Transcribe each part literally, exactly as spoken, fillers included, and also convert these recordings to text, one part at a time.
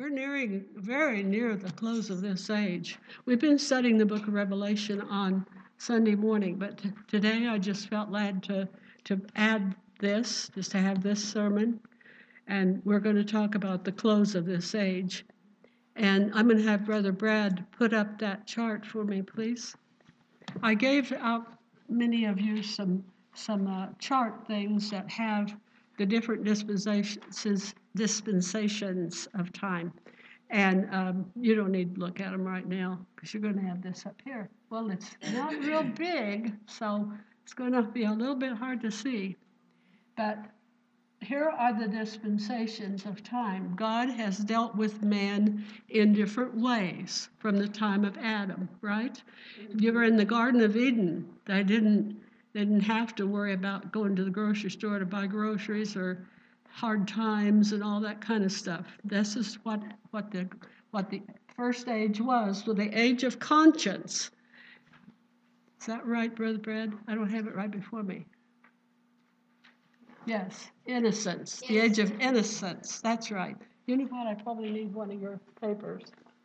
We're nearing, very near the close of this age. We've been studying the book of Revelation on Sunday morning, but t- today I just felt led to, to add this, just to have this sermon, and we're going to talk about the close of this age. And I'm going to have Brother Brad put up that chart for me, please. I gave out many of you some, some uh, chart things that have the different dispensations, dispensations of time. And um, you don't need to look at them right now because you're going to have this up here. Well, it's not real big, so it's going to be a little bit hard to see. But here are the dispensations of time. God has dealt with man in different ways from the time of Adam, right? You were in the Garden of Eden. They didn't, they didn't have to worry about going to the grocery store to buy groceries or hard times and all that kind of stuff. This is what, what, the, what the first age was, well, the age of conscience. Is that right, Brother Brad? I don't have it right before me. Yes, innocence, the age of innocence. That's right. You know what? I probably need one of your papers.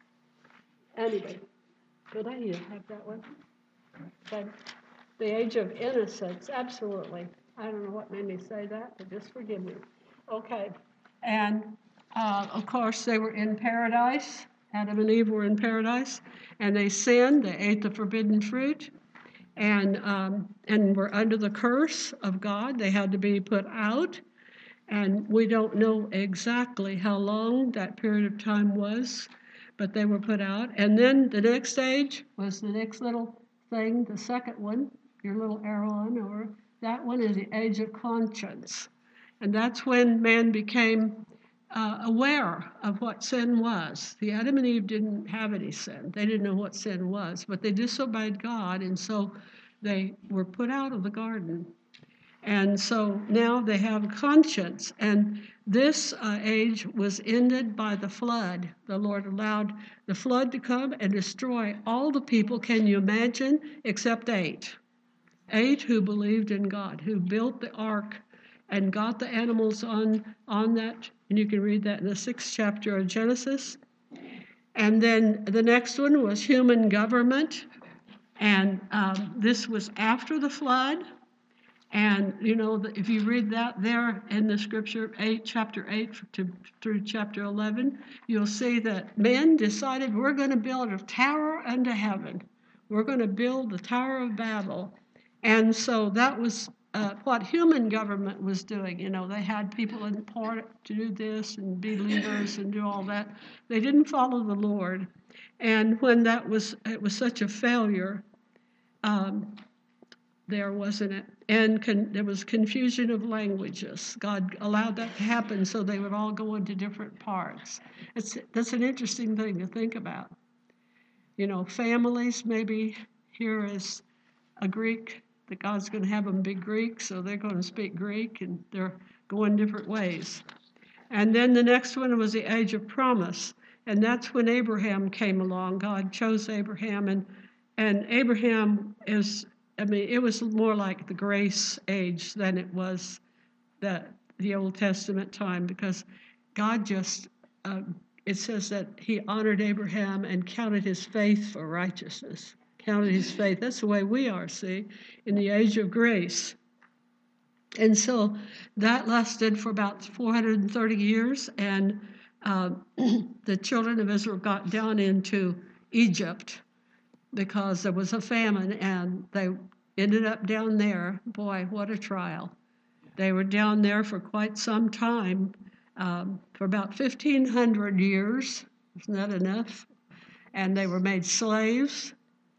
Anyway, could I have that one? Okay. The age of innocence, absolutely. I don't know what made me say that, but just forgive me. Okay. And, uh, of course, they were in paradise. Adam and Eve were in paradise, and they sinned. They ate the forbidden fruit. And um, and were under the curse of God. They had to be put out. And we don't know exactly how long that period of time was, but they were put out. And then the next stage was the next little thing, the second one, your little arrow on, or that one is the age of conscience. And that's when man became uh, aware of what sin was. The Adam and Eve didn't have any sin. They didn't know what sin was, but they disobeyed God, and so they were put out of the garden. And so now they have conscience. And this uh, age was ended by the flood. The Lord allowed the flood to come and destroy all the people, can you imagine, except eight. Eight who believed in God, who built the ark and got the animals on, on that. And you can read that in the sixth chapter of Genesis. And then the next one was human government. And um, this was after the flood. And, you know, if you read that there in the scripture, eight, chapter eight to, through chapter eleven, you'll see that men decided we're going to build a tower unto heaven. We're going to build the Tower of Babel. And so that was uh, what human government was doing. You know, they had people in part to do this and be leaders and do all that. They didn't follow the Lord. And when that was, it was such a failure, um, there wasn't it. And con- there was confusion of languages. God allowed that to happen so they would all go into different parts. It's, that's an interesting thing to think about. You know, families maybe here is a Greek, that God's going to have them be Greek, so they're going to speak Greek, and they're going different ways. And then the next one was the age of promise, and that's when Abraham came along. God chose Abraham, and and Abraham is, I mean, it was more like the grace age than it was the the Old Testament time, because God just, uh, it says that he honored Abraham and counted his faith for righteousness. Counted his faith. That's the way we are, see, in the age of grace. And so that lasted for about four hundred thirty years, and uh, the children of Israel got down into Egypt because there was a famine, and they ended up down there. Boy, what a trial. They were down there for quite some time, um, for about fifteen hundred years. Isn't that enough? And they were made slaves.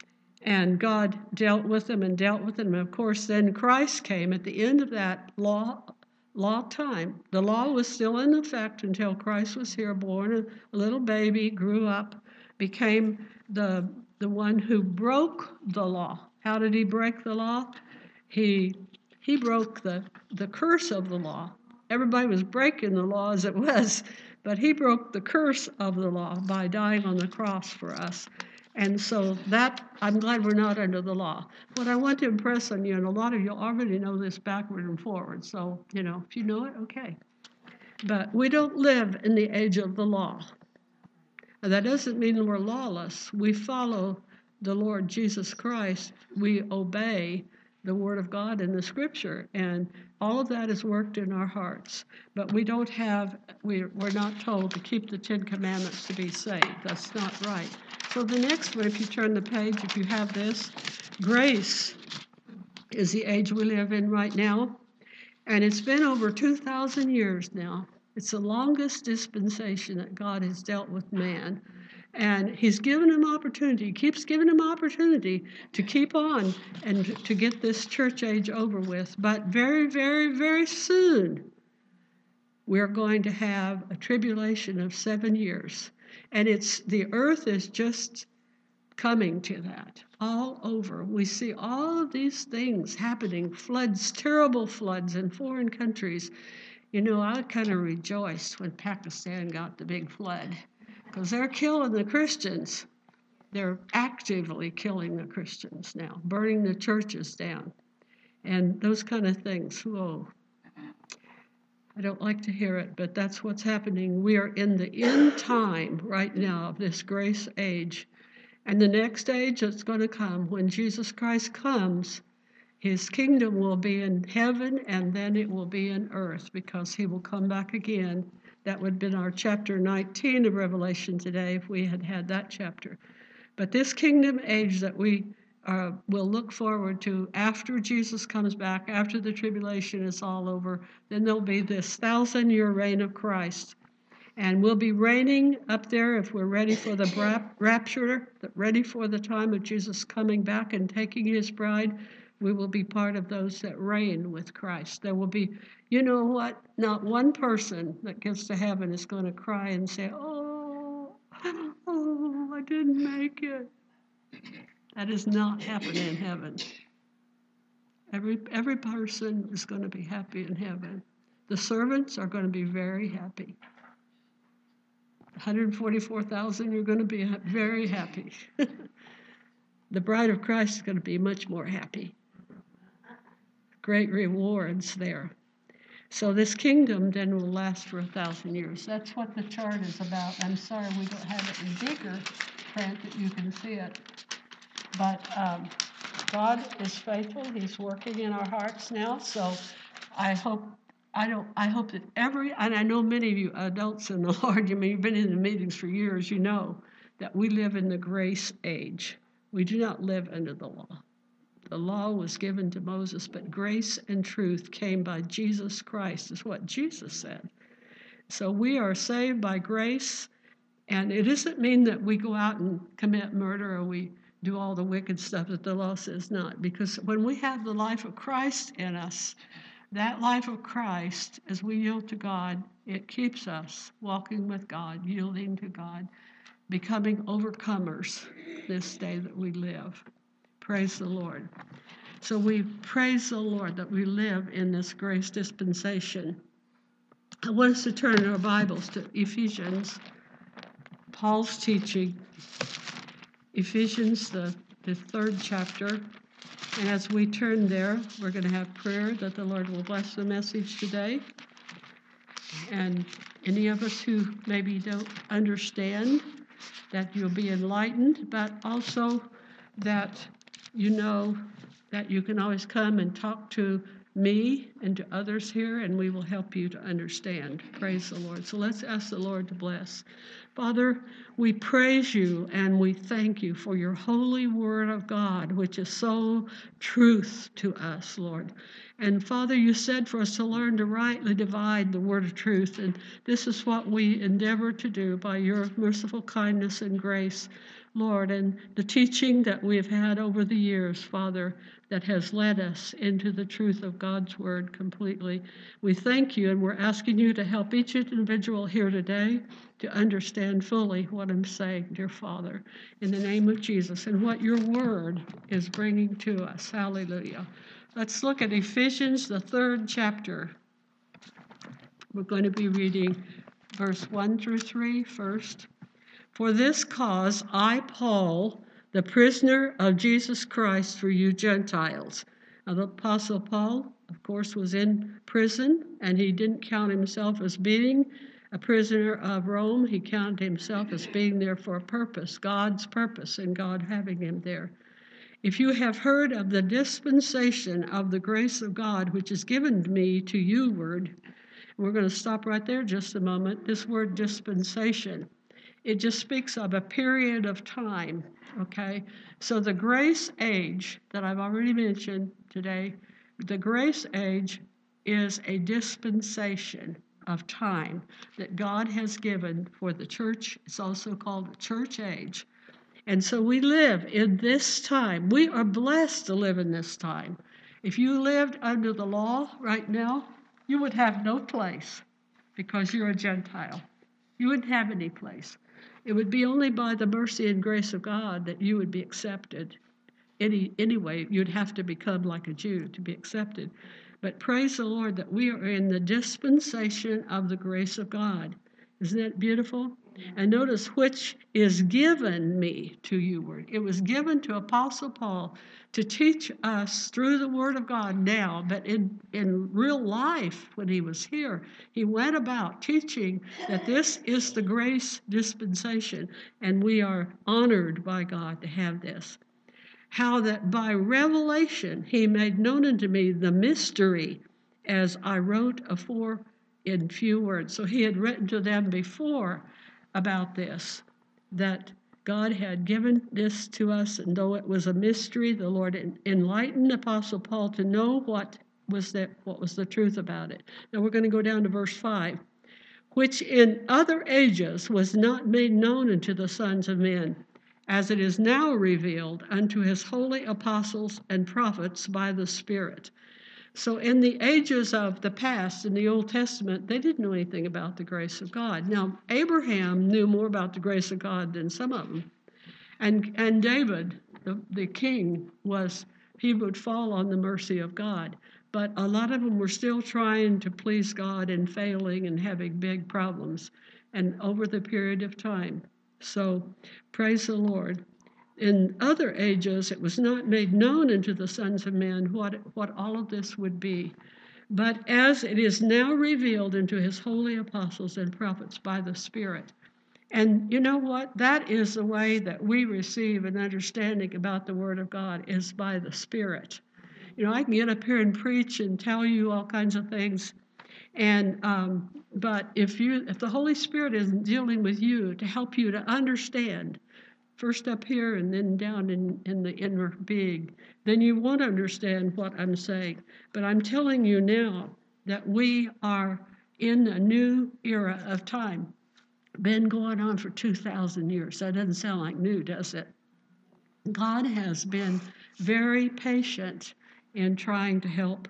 And God dealt with them and dealt with them. And of course, then Christ came at the end of that law law time. The law was still in effect until Christ was here, born a little baby, grew up, became the the one who broke the law. How did he break the law? He he broke the, the curse of the law. Everybody was breaking the law as it was, but he broke the curse of the law by dying on the cross for us. And so that, I'm glad we're not under the law. What I want to impress on you, and a lot of you already know this backward and forward, so, you know, if you know it, okay. But we don't live in the age of the law. That doesn't mean we're lawless. We follow the Lord Jesus Christ. We obey the Word of God in the Scripture, and all of that is worked in our hearts. But we don't have, we're, we're not told to keep the Ten Commandments to be saved. That's not right. So the next one, if you turn the page, if you have this, grace is the age we live in right now, and it's been over two thousand years now. It's the longest dispensation that God has dealt with man. And he's given him opportunity, he keeps giving him opportunity to keep on and to get this church age over with. But very, very, very soon, we're going to have a tribulation of seven years. And it's the earth is just coming to that all over. We see all of these things happening, floods, terrible floods in foreign countries. You know, I kind of rejoiced when Pakistan got the big flood, because they're killing the Christians. They're actively killing the Christians now, burning the churches down, and those kind of things. Whoa. I don't like to hear it, but that's what's happening. We are in the end time right now of this grace age. And the next age that's going to come, when Jesus Christ comes, his kingdom will be in heaven, and then it will be in earth, because he will come back again. That would have been our chapter nineteen of Revelation today if we had had that chapter. But this kingdom age that we uh, will look forward to after Jesus comes back, after the tribulation is all over, then there'll be this thousand-year reign of Christ. And we'll be reigning up there if we're ready for the rapture, ready for the time of Jesus coming back and taking his bride. We will be part of those that reign with Christ. There will be, you know what, not one person that gets to heaven is going to cry and say, oh, oh, I didn't make it. That is not happening in heaven. Every, every person is going to be happy in heaven. The servants are going to be very happy. one hundred forty-four thousand, you're going to be very happy. The bride of Christ is going to be much more happy. Great rewards there. So this kingdom then will last for a thousand years. That's what the chart is about. I'm sorry we don't have it in bigger print that you can see it. But um, God is faithful. He's working in our hearts now. So I hope I don't. I hope that every, and I know many of you adults in the Lord, you mean you've been in the meetings for years, you know that we live in the grace age. We do not live under the law. The law was given to Moses, but grace and truth came by Jesus Christ, is what Jesus said. So we are saved by grace, and it doesn't mean that we go out and commit murder or we do all the wicked stuff that the law says not, because when we have the life of Christ in us, that life of Christ, as we yield to God, it keeps us walking with God, yielding to God, becoming overcomers this day that we live. Praise the Lord. So we praise the Lord that we live in this grace dispensation. I want us to turn our Bibles to Ephesians, Paul's teaching, Ephesians, the, the third chapter. And as we turn there, we're going to have prayer that the Lord will bless the message today. And any of us who maybe don't understand, that you'll be enlightened, but also that you know that you can always come and talk to me and to others here, and we will help you to understand. Praise the Lord. So let's ask the Lord to bless. Father, we praise you and we thank you for your holy word of God, which is so truth to us, Lord. And Father, you said for us to learn to rightly divide the word of truth, and this is what we endeavor to do by your merciful kindness and grace, Lord, and the teaching that we have had over the years, Father, that has led us into the truth of God's word completely. We thank you, and we're asking you to help each individual here today to understand fully what I'm saying, dear Father, in the name of Jesus, and what your word is bringing to us. Hallelujah. Let's look at Ephesians, the third chapter. We're going to be reading verse one through three first. For this cause I, Paul, the prisoner of Jesus Christ for you Gentiles. Now, the Apostle Paul, of course, was in prison, and he didn't count himself as being a prisoner of Rome. He counted himself as being there for a purpose, God's purpose, and God having him there. If you have heard of the dispensation of the grace of God, which is given me to you, word, we're going to stop right there just a moment. This word dispensation, it just speaks of a period of time, okay? So the grace age that I've already mentioned today, the grace age is a dispensation of time that God has given for the church. It's also called the church age. And so we live in this time. We are blessed to live in this time. If you lived under the law right now, you would have no place because you're a Gentile. You wouldn't have any place. It would be only by the mercy and grace of God that you would be accepted. Any, anyway, you'd have to become like a Jew to be accepted. But praise the Lord that we are in the dispensation of the grace of God. Isn't that beautiful? And notice, which is given me to you, word. It was given to Apostle Paul to teach us through the Word of God now, but in, in real life, when he was here, he went about teaching that this is the grace dispensation, and we are honored by God to have this. How that by revelation he made known unto me the mystery, as I wrote afore in few words. So he had written to them before about this, that God had given this to us, and though it was a mystery, the Lord enlightened Apostle Paul to know what was that, what was the truth about it. Now we're going to go down to verse five. Which in other ages was not made known unto the sons of men, as it is now revealed unto his holy apostles and prophets by the Spirit. So in the ages of the past, in the Old Testament, they didn't know anything about the grace of God. Now, Abraham knew more about the grace of God than some of them. And, and David, the, the king, was, he would fall on the mercy of God. But a lot of them were still trying to please God and failing and having big problems, and over the period of time. So, praise the Lord. In other ages, it was not made known unto the sons of men what, what all of this would be. But as it is now revealed unto his holy apostles and prophets by the Spirit. And you know what? That is the way that we receive an understanding about the Word of God, is by the Spirit. You know, I can get up here and preach and tell you all kinds of things. And um, but if you if the Holy Spirit isn't dealing with you to help you to understand, first up here and then down in, in the inner being, then you won't understand what I'm saying. But I'm telling you now that we are in a new era of time. Been going on for two thousand years. That doesn't sound like new, does it? God has been very patient in trying to help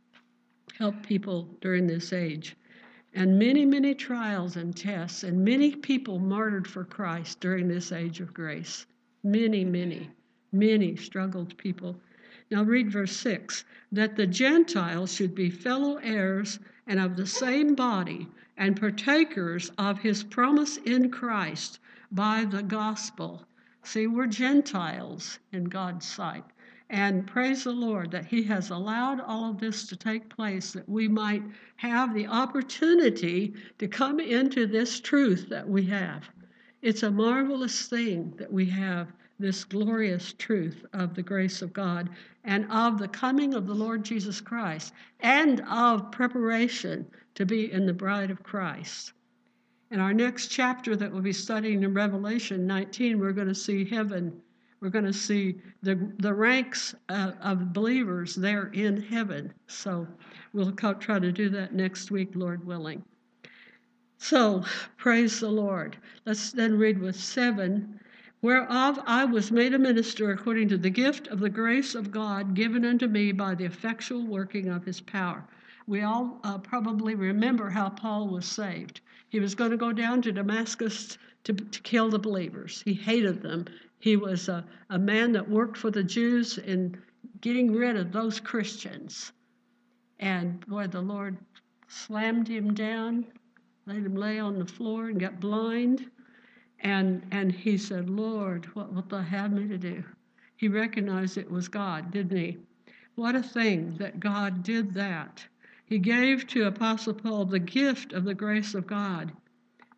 help people during this age. And many, many trials and tests, and many people martyred for Christ during this age of grace. Many, many, many struggled people. Now read verse six, that the Gentiles should be fellow heirs and of the same body, and partakers of his promise in Christ by the gospel. See, we're Gentiles in God's sight. And praise the Lord that he has allowed all of this to take place, that we might have the opportunity to come into this truth that we have. It's a marvelous thing that we have this glorious truth of the grace of God and of the coming of the Lord Jesus Christ and of preparation to be in the bride of Christ. In our next chapter that we'll be studying in Revelation nineteen, we're going to see heaven. We're going to see the, the ranks uh, of believers there in heaven. So we'll try to do that next week, Lord willing. So, praise the Lord. Let's then read with seven. Whereof I was made a minister according to the gift of the grace of God given unto me by the effectual working of his power. We all uh, probably remember how Paul was saved. He was going to go down to Damascus to, to kill the believers. He hated them. He was a, a man that worked for the Jews in getting rid of those Christians. And boy, the Lord slammed him down, let him lay on the floor and got blind. And and he said, Lord, what wilt thou have me to do? He recognized it was God, didn't he? What a thing that God did that. He gave to Apostle Paul the gift of the grace of God.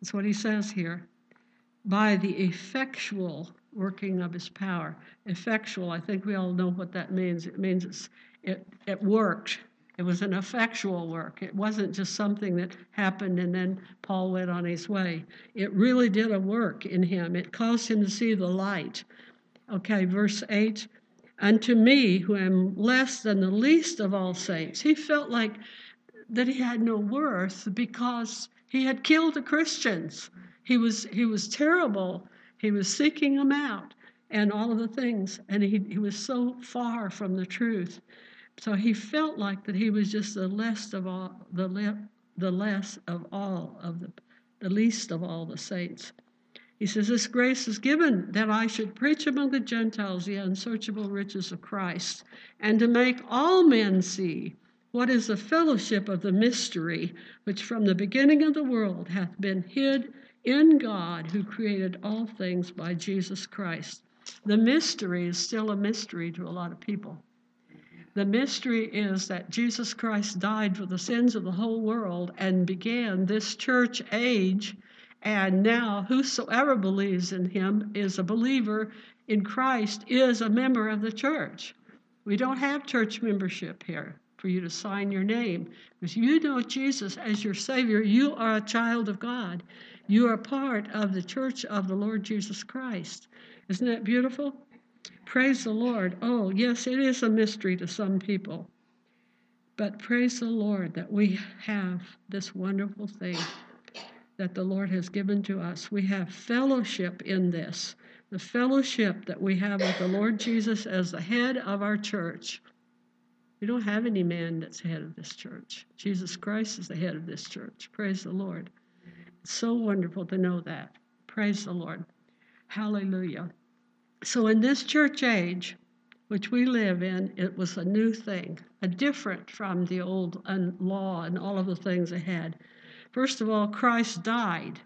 That's what he says here. By the effectual working of his power. Effectual, I think we all know what that means. It means it's, it, it worked. It was an effectual work. It wasn't just something that happened and then Paul went on his way. It really did a work in him. It caused him to see the light. Okay, verse eight. Unto me, who am less than the least of all saints. He felt like that he had no worth because he had killed the Christians. He was he was terrible. He was seeking them out and all of the things. And he, he was so far from the truth. So he felt like that he was just the less of all the le, the less of all of the the least of all the saints. He says, this grace is given that I should preach among the Gentiles the unsearchable riches of Christ, and to make all men see what is the fellowship of the mystery, which from the beginning of the world hath been hid in God, who created all things by Jesus Christ. The mystery is still a mystery to a lot of people. The mystery is that Jesus Christ died for the sins of the whole world and began this church age. And now whosoever believes in him is a believer in Christ, is a member of the church. We don't have church membership here for you to sign your name. Because you know Jesus as your Savior, you are a child of God. You are part of the church of the Lord Jesus Christ. Isn't that beautiful? Praise the Lord. Oh, yes, it is a mystery to some people. But praise the Lord that we have this wonderful thing that the Lord has given to us. We have fellowship in this, the fellowship that we have with the Lord Jesus as the head of our church. We don't have any man that's head of this church. Jesus Christ is the head of this church. Praise the Lord. It's so wonderful to know that. Praise the Lord. Hallelujah. So in this church age, which we live in, it was a new thing, a different from the old law and all of the things they had. First of all, Christ died,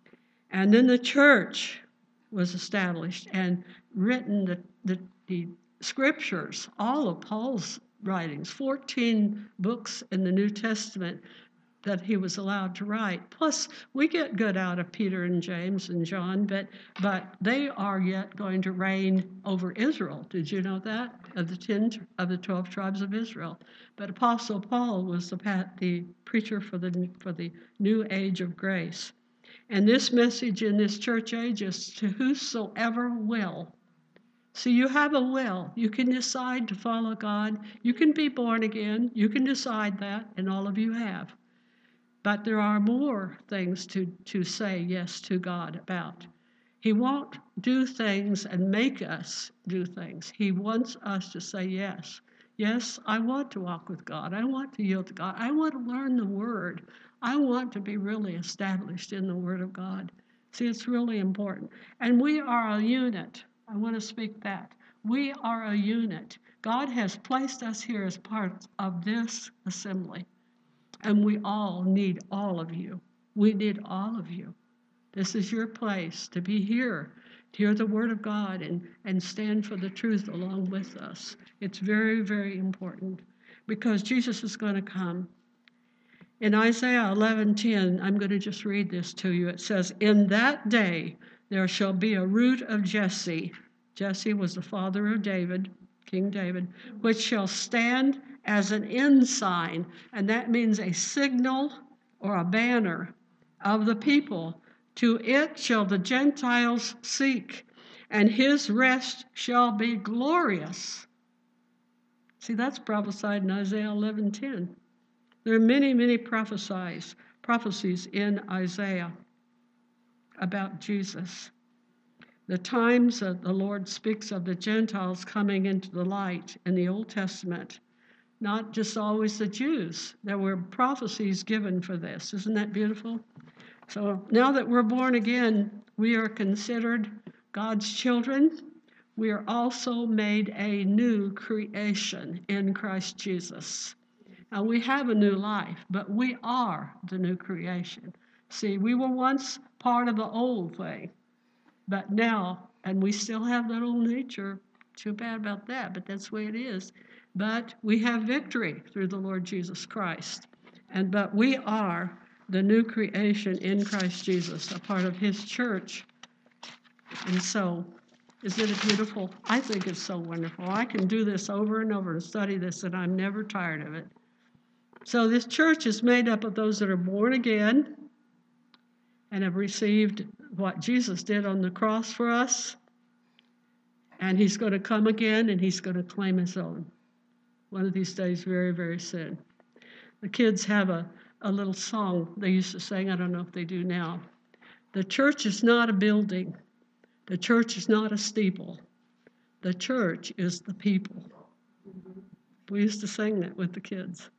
and then the church was established and written the, the, the scriptures, all of Paul's writings, fourteen books in the New Testament that he was allowed to write. Plus, we get good out of Peter and James and John, but but they are yet going to reign over Israel. Did you know that? Of the ten of the twelve tribes of Israel. But Apostle Paul was the the preacher for the for the new age of grace. And this message in this church age is to whosoever will. So you have a will. You can decide to follow God. You can be born again. You can decide that, and all of you have. But there are more things to, to say yes to God about. He won't do things and make us do things. He wants us to say yes. Yes, I want to walk with God. I want to yield to God. I want to learn the Word. I want to be really established in the Word of God. See, it's really important. And we are a unit. I want to speak that. We are a unit. God has placed us here as part of this assembly. And we all need all of you. We need all of you. This is your place to be here, to hear the Word of God and, and stand for the truth along with us. It's very, very important because Jesus is going to come. In Isaiah eleven ten, I'm going to just read this to you. It says, in that day there shall be a root of Jesse. Jesse was the father of David, King David, which shall stand as an ensign, and that means a signal or a banner of the people. To it shall the Gentiles seek, and his rest shall be glorious. See, that's prophesied in Isaiah eleven ten. There are many, many prophesies, prophecies in Isaiah about Jesus. The times that the Lord speaks of the Gentiles coming into the light in the Old Testament, not just always the Jews. There were prophecies given for this. Isn't that beautiful? So now that we're born again, we are considered God's children. We are also made a new creation in Christ Jesus. Now we have a new life, but we are the new creation. See, we were once part of the old thing, but now, and we still have that old nature. Too bad about that, but that's the way it is. But we have victory through the Lord Jesus Christ. And but we are the new creation in Christ Jesus, a part of his church. And so, isn't it beautiful? I think it's so wonderful. I can do this over and over and study this, and I'm never tired of it. So this church is made up of those that are born again and have received what Jesus did on the cross for us. And he's going to come again, and he's going to claim his own one of these days, very, very soon. The kids have a, a little song they used to sing. I don't know if they do now. The church is not a building. The church is not a steeple. The church is the people. We used to sing that with the kids.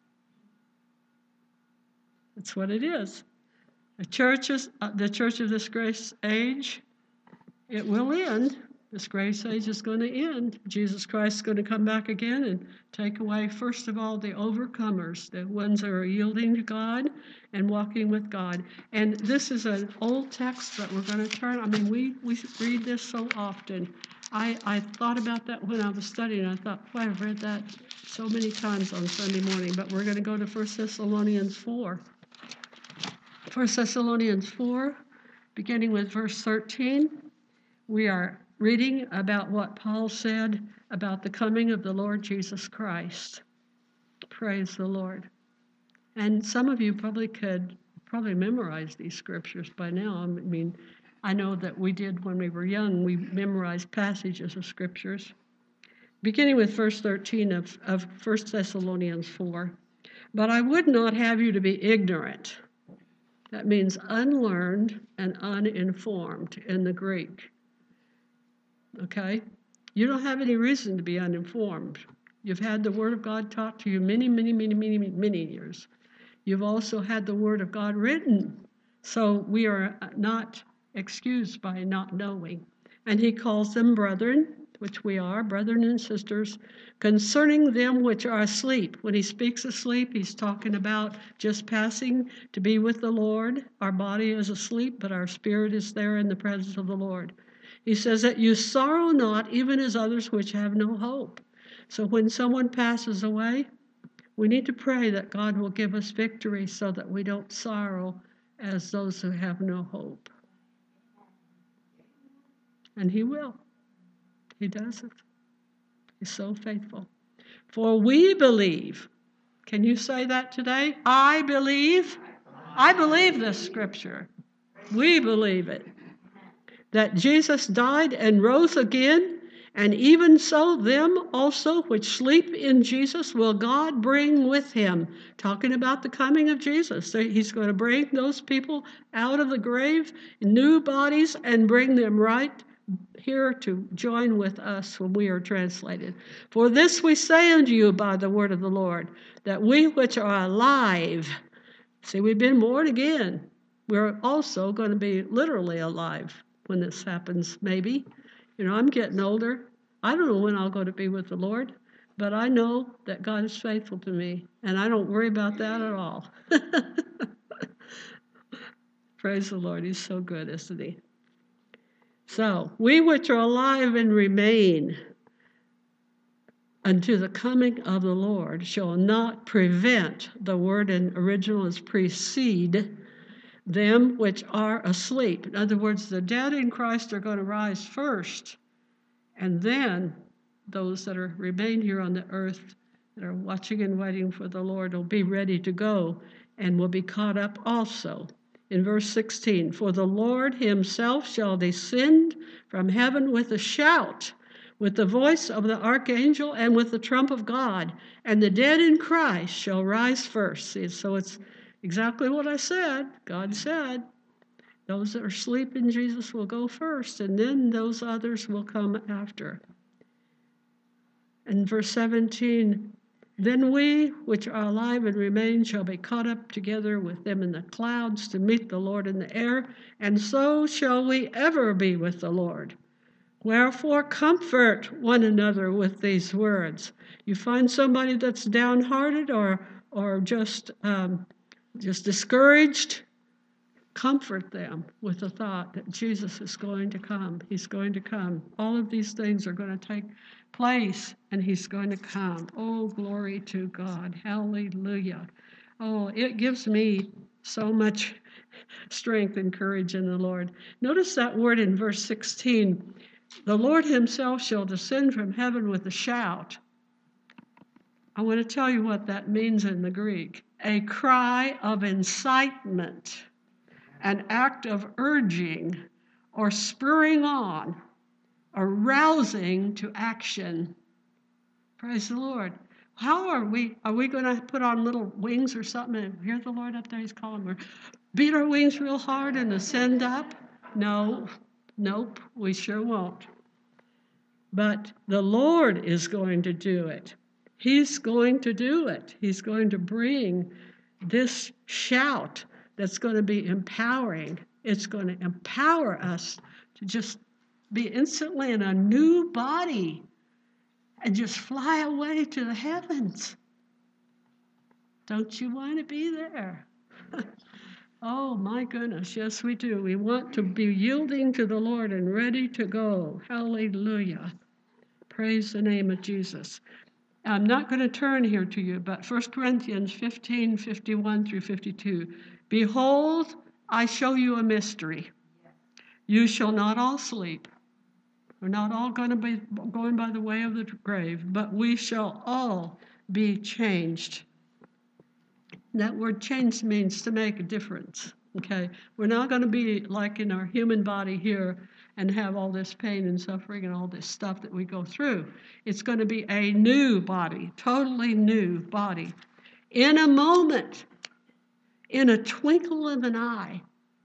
That's what it is. The church is uh, the church of this grace age. It will end. This grace age is going to end. Jesus Christ is going to come back again and take away, first of all, the overcomers, the ones that are yielding to God and walking with God. And this is an old text that we're going to turn. I mean, we, we read this so often. I, I thought about that when I was studying. I thought, boy, I've read that so many times on Sunday morning. But we're going to go to First Thessalonians four. First Thessalonians four, beginning with verse thirteen. We are reading about what Paul said about the coming of the Lord Jesus Christ. Praise the Lord. And some of you probably could probably memorize these scriptures by now. I mean, I know that we did when we were young. We memorized passages of scriptures. Beginning with verse thirteen of, of First Thessalonians four. But I would not have you to be ignorant. That means unlearned and uninformed in the Greek. Okay? You don't have any reason to be uninformed. You've had the Word of God taught to you many, many, many, many, many years. You've also had the Word of God written. So we are not excused by not knowing. And he calls them brethren, which we are, brethren and sisters, concerning them which are asleep. When he speaks asleep, he's talking about just passing to be with the Lord. Our body is asleep, but our spirit is there in the presence of the Lord. He says that you sorrow not, even as others which have no hope. So when someone passes away, we need to pray that God will give us victory so that we don't sorrow as those who have no hope. And he will. He does it. He's so faithful. For we believe. Can you say that today? I believe. I believe this scripture. We believe it. That Jesus died and rose again, and even so them also which sleep in Jesus will God bring with him. Talking about the coming of Jesus. So he's going to bring those people out of the grave, new bodies, and bring them right here to join with us when we are translated. For this we say unto you by the word of the Lord, that we which are alive, see, we've been born again. We're also going to be literally alive when this happens, maybe. You know, I'm getting older. I don't know when I'll go to be with the Lord, but I know that God is faithful to me, and I don't worry about that at all. Praise the Lord. He's so good, isn't he? So, we which are alive and remain unto the coming of the Lord shall not prevent, the word in original is precede, them which are asleep. In other words, the dead in Christ are going to rise first, and then those that are remain here on the earth that are watching and waiting for the Lord will be ready to go and will be caught up also. In verse sixteen, for the Lord himself shall descend from heaven with a shout, with the voice of the archangel and with the trump of God, and the dead in Christ shall rise first. See, so it's exactly what I said. God said, those that are asleep in Jesus will go first, and then those others will come after. And verse seventeen, then we which are alive and remain shall be caught up together with them in the clouds to meet the Lord in the air, and so shall we ever be with the Lord. Wherefore comfort one another with these words. You find somebody that's downhearted or or just um, just discouraged, comfort them with the thought that Jesus is going to come. He's going to come. All of these things are going to take place, and he's going to come. Oh, glory to God. Hallelujah. Oh, it gives me So much strength and courage in the Lord. Notice that word in verse sixteen. The Lord himself shall descend from heaven with a shout. I want to tell you what that means in the Greek. A cry of incitement, an act of urging or spurring on, arousing to action. Praise the Lord. How are we? Are we going to put on little wings or something and hear the Lord up there? He's calling. Or beat our wings real hard and ascend up? No, nope, we sure won't. But the Lord is going to do it. He's going to do it. He's going to bring this shout that's going to be empowering. It's going to empower us to just be instantly in a new body and just fly away to the heavens. Don't you want to be there? Oh, my goodness, yes, we do. We want to be yielding to the Lord and ready to go. Hallelujah. Praise the name of Jesus. I'm not going to turn here to you, but First Corinthians fifteen, fifty-one through fifty-two. Behold, I show you a mystery. You shall not all sleep. We're not all going to be going by the way of the grave, but we shall all be changed. That word changed means to make a difference, okay? We're not going to be like in our human body here and have all this pain and suffering and all this stuff that we go through. It's going to be a new body, totally new body. In a moment, in a twinkle of an eye,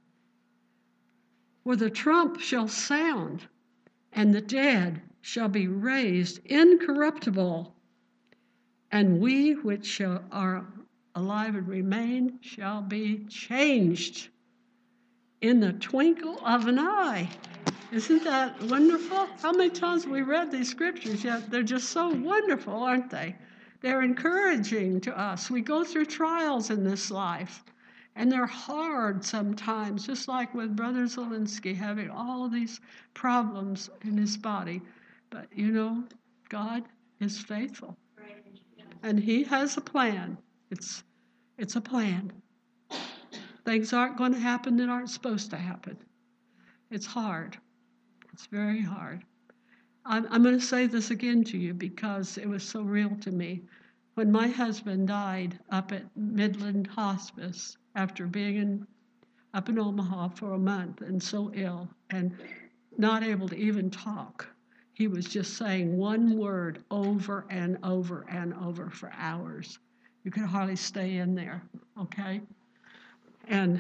where the trump shall sound, and the dead shall be raised incorruptible, and we which shall, are alive and remain shall be changed in the twinkle of an eye. Isn't that wonderful? How many times have we read these scriptures? Yet they're just so wonderful, aren't they? They're encouraging to us. We go through trials in this life, and they're hard sometimes, just like with Brother Zelensky having all of these problems in his body. But you know, God is faithful, and he has a plan. It's, it's a plan. Things aren't going to happen that aren't supposed to happen. It's hard. It's very hard. I'm, I'm going to say this again to you because it was so real to me. When my husband died up at Midland Hospice after being in, up in Omaha for a month and so ill and not able to even talk, he was just saying one word over and over and over for hours. You could hardly stay in there, okay? And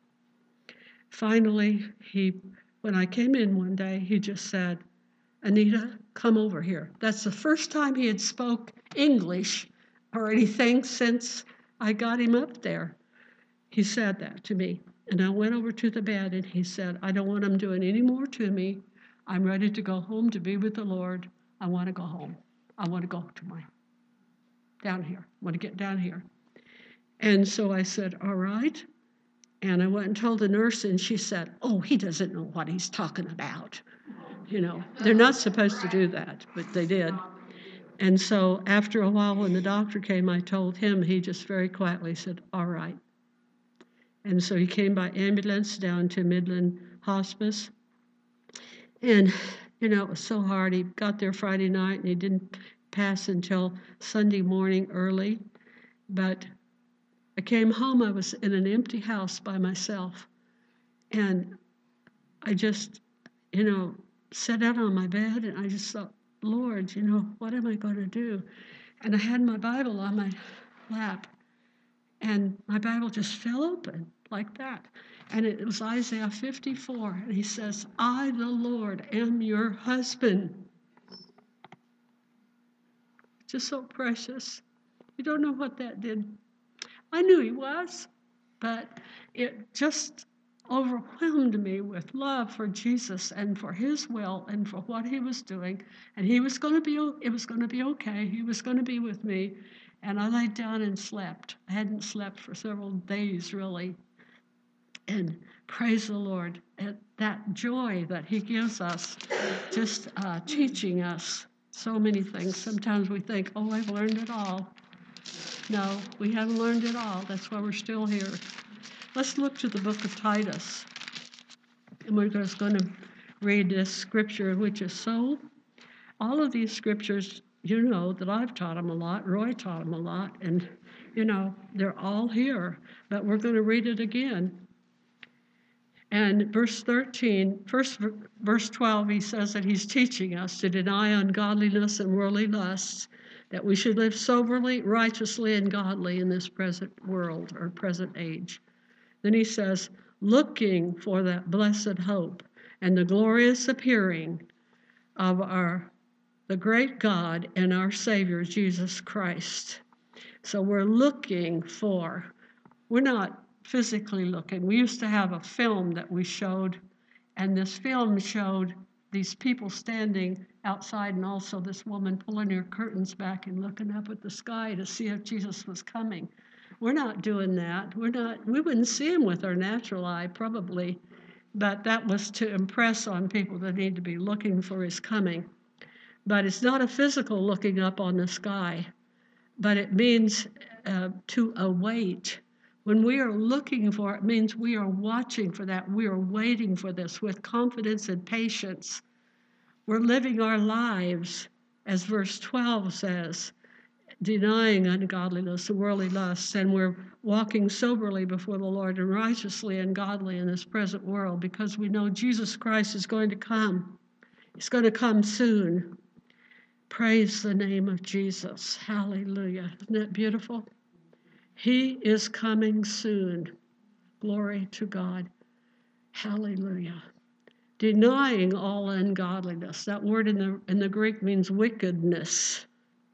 finally, he, when I came in one day, he just said, Anita, come over here. That's the first time he had spoke English or anything since I got him up there. He said that to me. And I went over to the bed and he said, I don't want him doing any more to me. I'm ready to go home to be with the Lord. I want to go home. I want to go to my, down here. I want to get down here. And so I said, all right. And I went and told the nurse, and she said, oh, he doesn't know what he's talking about. You know, they're not supposed to do that, but they did. And so after a while, when the doctor came, I told him, he just very quietly said, all right. And so he came by ambulance down to Midland Hospice. And, you know, it was so hard. He got there Friday night, and he didn't pass until Sunday morning early. But I came home, I was in an empty house by myself. And I just, you know, sat down on my bed, and I just thought, Lord, you know, what am I going to do? And I had my Bible on my lap, and my Bible just fell open like that. And it was Isaiah fifty-four, and he says, I, the Lord, am your husband. Just so precious. You don't know what that did. I knew he was, but it just overwhelmed me with love for Jesus and for his will and for what he was doing. And he was going to be, it was going to be okay. He was going to be with me. And I laid down and slept. I hadn't slept for several days, really. And praise the Lord, at that joy that he gives us, just uh, teaching us so many things. Sometimes we think, oh, I've learned it all. No, we haven't learned it all. That's why we're still here. Let's look to the book of Titus. And we're just going to read this scripture, which is so, all of these scriptures, you know, that I've taught them a lot, Roy taught them a lot, and, you know, they're all here. But we're going to read it again. And verse thirteen, first verse twelve, he says that he's teaching us to deny ungodliness and worldly lusts, that we should live soberly, righteously, and godly in this present world or present age. Then he says, looking for that blessed hope and the glorious appearing of our the great God and our Savior, Jesus Christ. So we're looking for, we're not physically looking. We used to have a film that we showed, and this film showed these people standing outside and also this woman pulling her curtains back and looking up at the sky to see if Jesus was coming. We're not doing that. We're not, we wouldn't see him with our natural eye probably, but that was to impress on people that need to be looking for his coming. But it's not a physical looking up on the sky, but it means uh, to await. When we are looking for it, it means we are watching for that. We are waiting for this with confidence and patience. We're living our lives, as verse twelve says, denying ungodliness and worldly lusts, and we're walking soberly before the Lord and righteously and godly in this present world because we know Jesus Christ is going to come. He's going to come soon. Praise the name of Jesus. Hallelujah. Isn't that beautiful? He is coming soon. Glory to God. Hallelujah. Denying all ungodliness. That word in the in the Greek means wickedness.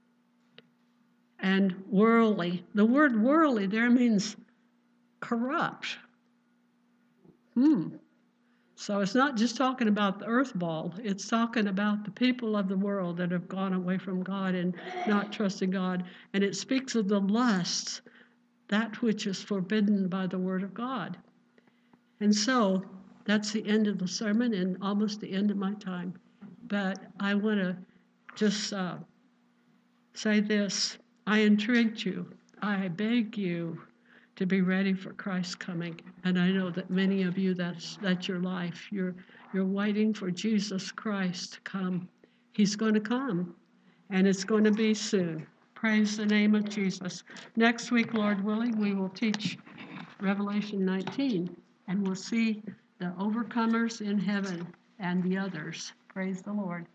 And worldly. The word worldly there means corrupt. Hmm. So it's not just talking about the earth ball. It's talking about the people of the world that have gone away from God and not trusting God. And it speaks of the lusts, that which is forbidden by the word of God. And so that's the end of the sermon and almost the end of my time. But I want to just uh, say this. I entreat you, I beg you to be ready for Christ's coming. And I know that many of you, that's that's your life. You're you're waiting for Jesus Christ to come. He's going to come, and it's going to be soon. Praise the name of Jesus. Next week, Lord willing, we will teach Revelation nineteen, and we'll see the overcomers in heaven and the others. Praise the Lord.